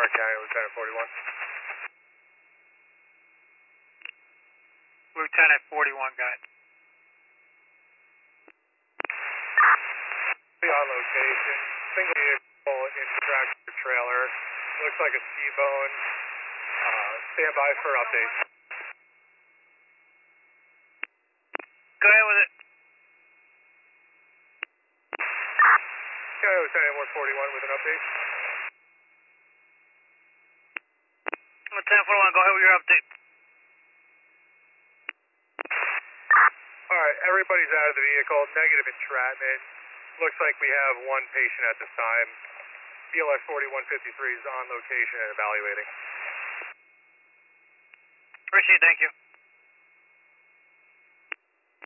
Stark County, Lieutenant 41. Lieutenant 41, guy. On location, single vehicle in tractor trailer. Looks like a T-bone. Stand by for updates. Go ahead with it. Okay, Lieutenant 141 with an update. Lieutenant 41, go ahead with your update. Alright, everybody's out of the vehicle. Negative entrapment. Looks like we have one patient at this time. BLS 4153 is on location and evaluating. Appreciate it, thank you.